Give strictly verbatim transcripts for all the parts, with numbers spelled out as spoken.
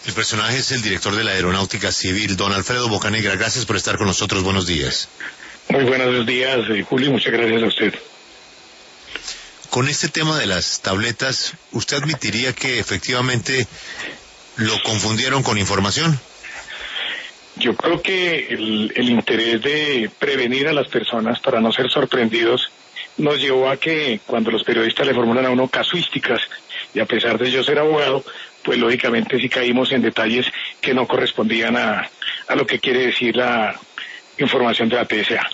El personaje es el director de la Aeronáutica Civil, don Alfredo Bocanegra. Gracias por estar con nosotros. Buenos días. Muy buenos días, Julio. Muchas gracias a usted. Con este tema de las tabletas, ¿usted admitiría que efectivamente lo confundieron con información? Yo creo que el, el interés de prevenir a las personas para no ser sorprendidos nos llevó a que cuando los periodistas le formulan a uno casuísticas, y a pesar de yo ser abogado, pues lógicamente sí caímos en detalles que no correspondían a, a lo que quiere decir la información de la T S A.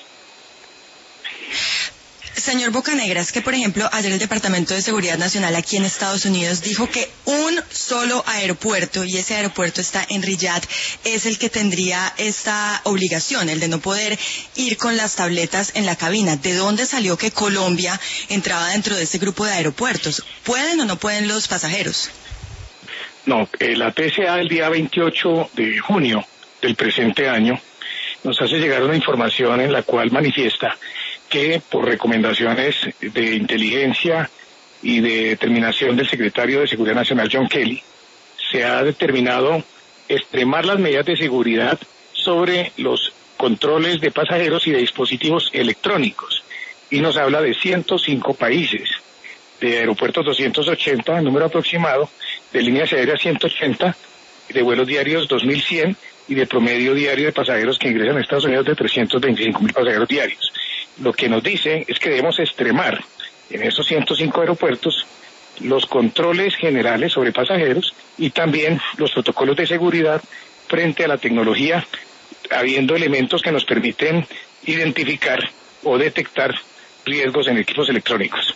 Señor Bocanegra, es que por ejemplo ayer el Departamento de Seguridad Nacional aquí en Estados Unidos dijo que un solo aeropuerto, y ese aeropuerto está en Riyadh, es el que tendría esta obligación, el de no poder ir con las tabletas en la cabina. ¿De dónde salió que Colombia entraba dentro de este grupo de aeropuertos? ¿Pueden o no pueden los pasajeros? No, eh, la T S A el día veintiocho de junio del presente año nos hace llegar una información en la cual manifiesta que por recomendaciones de inteligencia y de determinación del secretario de Seguridad Nacional, John Kelly, se ha determinado extremar las medidas de seguridad sobre los controles de pasajeros y de dispositivos electrónicos. Y nos habla de ciento cinco países, de aeropuertos doscientos ochenta, número aproximado, de líneas aéreas ciento ochenta, de vuelos diarios dos mil cien y de promedio diario de pasajeros que ingresan a Estados Unidos de trescientos veinticinco mil pasajeros diarios. Lo que nos dice es que debemos extremar en esos ciento cinco aeropuertos los controles generales sobre pasajeros y también los protocolos de seguridad frente a la tecnología, habiendo elementos que nos permiten identificar o detectar riesgos en equipos electrónicos.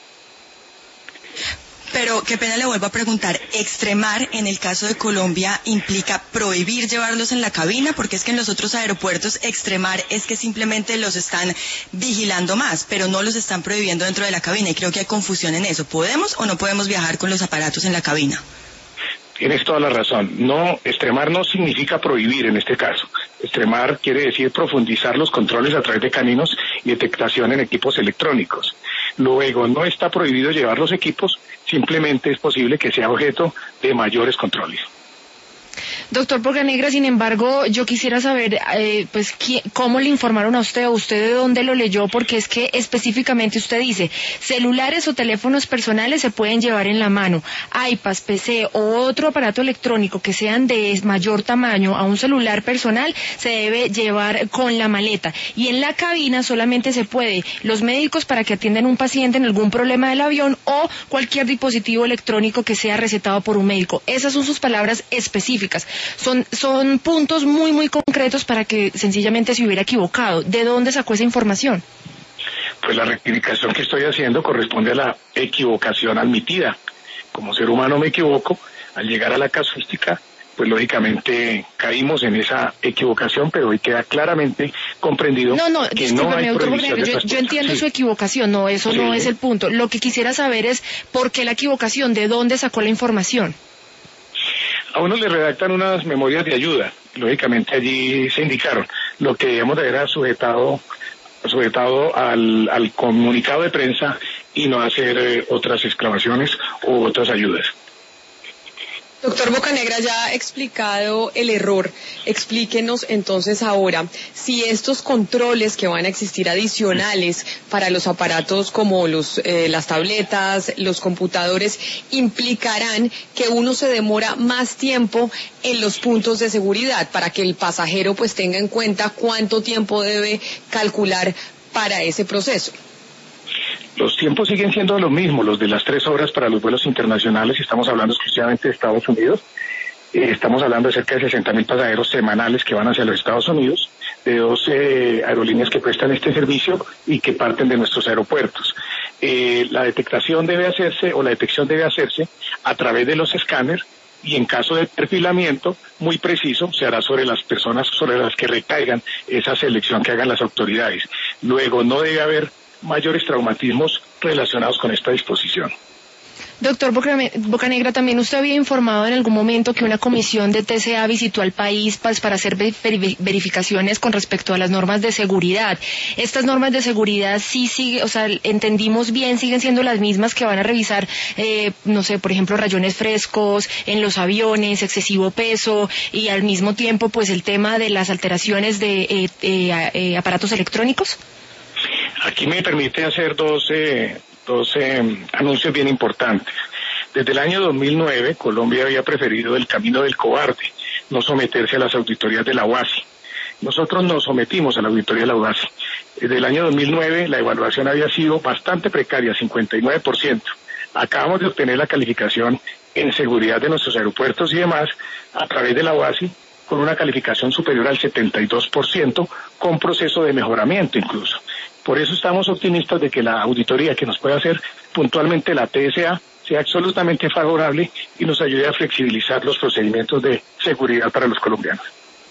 Pero qué pena le vuelvo a preguntar, extremar en el caso de Colombia implica prohibir llevarlos en la cabina, porque es que en los otros aeropuertos extremar es que simplemente los están vigilando más, pero no los están prohibiendo dentro de la cabina, y creo que hay confusión en eso. ¿Podemos o no podemos viajar con los aparatos en la cabina? Tienes toda la razón. No, extremar no significa prohibir en este caso. Extremar quiere decir profundizar los controles a través de caminos y detectación en equipos electrónicos. Luego, no está prohibido llevar los equipos, simplemente es posible que sea objeto de mayores controles. Doctor Bocanegra, sin embargo, yo quisiera saber, eh, pues, ¿cómo le informaron a usted o usted de dónde lo leyó? Porque es que específicamente usted dice, celulares o teléfonos personales se pueden llevar en la mano, iPads, P C o otro aparato electrónico que sean de mayor tamaño a un celular personal se debe llevar con la maleta. Y en la cabina solamente se puede los médicos para que atiendan a un paciente en algún problema del avión o cualquier dispositivo electrónico que sea recetado por un médico. Esas son sus palabras específicas. Son, son puntos muy, muy concretos para que sencillamente se hubiera equivocado. ¿De dónde sacó esa información? Pues la rectificación que estoy haciendo corresponde a la equivocación admitida. Como ser humano me equivoco, al llegar a la casuística, pues lógicamente caímos en esa equivocación, pero hoy queda claramente comprendido no, no, que no hay prohibición de yo, yo entiendo sí. su equivocación, no, eso sí. no es el punto. Lo que quisiera saber es por qué la equivocación, de dónde sacó la información. A uno le redactan unas memorias de ayuda, lógicamente allí se indicaron lo que debemos de haber sujetado, sujetado al, al comunicado de prensa y no hacer eh, otras exclamaciones u otras ayudas. Doctor Bocanegra, ya ha explicado el error. Explíquenos entonces ahora si estos controles que van a existir adicionales para los aparatos como los, eh, las tabletas, los computadores, implicarán que uno se demora más tiempo en los puntos de seguridad para que el pasajero pues tenga en cuenta cuánto tiempo debe calcular para ese proceso. Los tiempos siguen siendo los mismos, los de las tres horas para los vuelos internacionales, estamos hablando exclusivamente de Estados Unidos, eh, estamos hablando de cerca de sesenta mil pasajeros semanales que van hacia los Estados Unidos, de dos eh, aerolíneas que prestan este servicio y que parten de nuestros aeropuertos. Eh, la detectación debe hacerse, o la detección debe hacerse a través de los escáneres, y en caso de perfilamiento muy preciso se hará sobre las personas sobre las que recaigan esa selección que hagan las autoridades. Luego no debe haber mayores traumatismos relacionados con esta disposición. Doctor Bocanegra, también usted había informado en algún momento que una comisión de T C A visitó al país pues, para hacer verificaciones con respecto a las normas de seguridad. Estas normas de seguridad sí sigue, o sea, entendimos bien, siguen siendo las mismas que van a revisar, eh, no sé, por ejemplo, rayones frescos en los aviones, excesivo peso y al mismo tiempo, pues, el tema de las alteraciones de eh, eh, eh, aparatos electrónicos. Aquí me permite hacer dos, eh, dos eh, anuncios bien importantes. Desde el año dos mil nueve, Colombia había preferido el camino del cobarde, no someterse a las auditorías de la U A S I. Nosotros nos sometimos a la auditoría de la U A S I. Desde el año dos mil nueve la evaluación había sido bastante precaria, cincuenta y nueve por ciento. Acabamos de obtener la calificación en seguridad de nuestros aeropuertos y demás a través de la U A S I con una calificación superior al setenta y dos por ciento, con proceso de mejoramiento incluso. Por eso estamos optimistas de que la auditoría que nos pueda hacer puntualmente la T S A sea absolutamente favorable y nos ayude a flexibilizar los procedimientos de seguridad para los colombianos.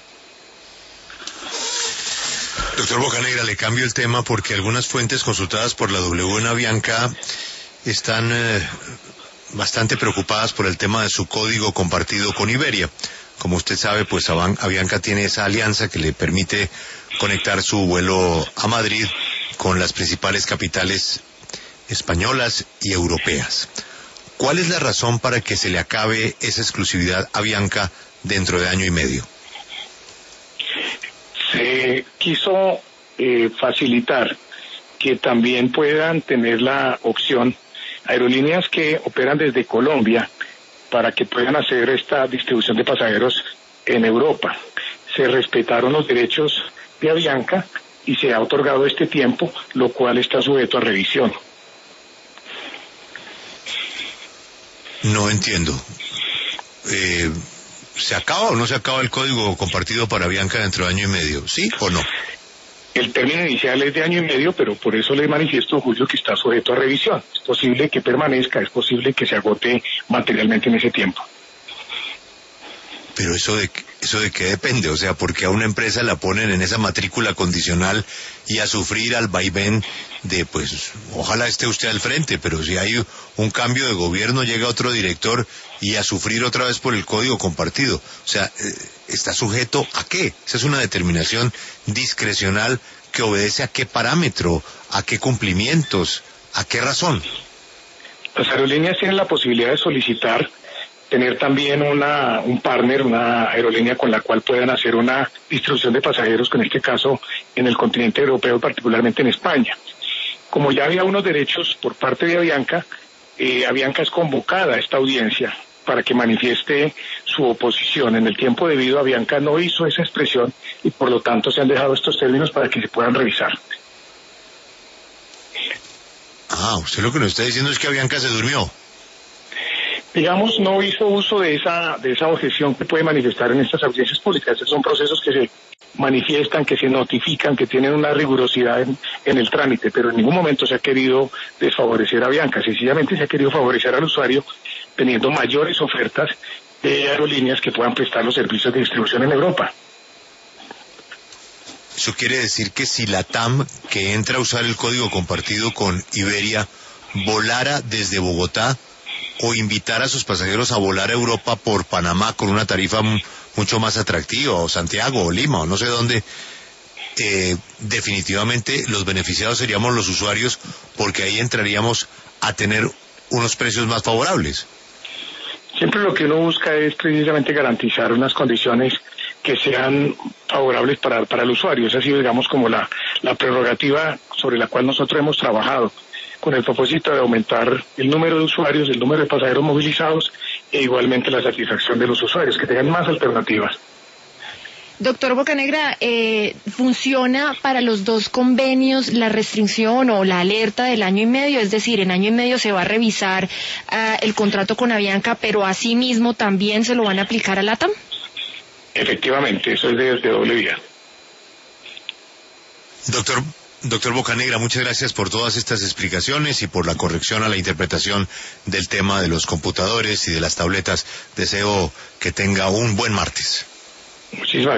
Doctor Bocanegra, le cambio el tema porque algunas fuentes consultadas por la W en Avianca están eh, bastante preocupadas por el tema de su código compartido con Iberia. Como usted sabe, pues Avianca tiene esa alianza que le permite conectar su vuelo a Madrid con las principales capitales españolas y europeas. ¿Cuál es la razón para que se le acabe esa exclusividad a Avianca dentro de año y medio? Se quiso eh, facilitar que también puedan tener la opción aerolíneas que operan desde Colombia para que puedan hacer esta distribución de pasajeros en Europa. Se respetaron los derechos de Avianca y se ha otorgado este tiempo, lo cual está sujeto a revisión. No entiendo. Eh, ¿Se acaba o no se acaba el código compartido para Avianca dentro de año y medio? ¿Sí o no? El término inicial es de año y medio, pero por eso le manifiesto, Julio, que está sujeto a revisión. Es posible que permanezca, es posible que se agote materialmente en ese tiempo. Pero eso de, eso de qué depende, o sea, porque a una empresa la ponen en esa matrícula condicional y a sufrir al vaivén de, pues, ojalá esté usted al frente, pero si hay un cambio de gobierno, llega otro director y a sufrir otra vez por el código compartido. O sea, eh, ¿está sujeto a qué? Esa es una determinación discrecional que obedece a qué parámetro, a qué cumplimientos, a qué razón. Las aerolíneas tienen la posibilidad de solicitar tener también una, un partner, una aerolínea con la cual puedan hacer una distribución de pasajeros, que en este caso en el continente europeo, particularmente en España. Como ya había unos derechos por parte de Avianca, eh, Avianca es convocada a esta audiencia para que manifieste su oposición. En el tiempo debido, Avianca no hizo esa expresión y por lo tanto se han dejado estos términos para que se puedan revisar. Ah, usted lo que nos está diciendo es que Avianca se durmió. Digamos, no hizo uso de esa de esa objeción que puede manifestar en estas audiencias públicas. Estos son procesos que se manifiestan, que se notifican, que tienen una rigurosidad en, en el trámite, pero en ningún momento se ha querido desfavorecer a Avianca. Sencillamente se ha querido favorecer al usuario teniendo mayores ofertas de aerolíneas que puedan prestar los servicios de distribución en Europa. Eso quiere decir que si la T A M, que entra a usar el código compartido con Iberia, volara desde Bogotá, o invitar a sus pasajeros a volar a Europa por Panamá con una tarifa m- mucho más atractiva, o Santiago, o Lima, o no sé dónde, eh, definitivamente los beneficiados seríamos los usuarios, porque ahí entraríamos a tener unos precios más favorables. Siempre lo que uno busca es precisamente garantizar unas condiciones que sean favorables para, para el usuario. Esa ha sido, digamos, como la, la prerrogativa sobre la cual nosotros hemos trabajado, con el propósito de aumentar el número de usuarios, el número de pasajeros movilizados e igualmente la satisfacción de los usuarios, que tengan más alternativas. Doctor Bocanegra, eh, ¿funciona para los dos convenios la restricción o la alerta del año y medio? Es decir, en año y medio se va a revisar uh, el contrato con Avianca, pero asimismo también se lo van a aplicar a LATAM. Efectivamente, eso es de, de doble vía. Doctor Doctor Bocanegra, muchas gracias por todas estas explicaciones y por la corrección a la interpretación del tema de los computadores y de las tabletas. Deseo que tenga un buen martes. Muchísimas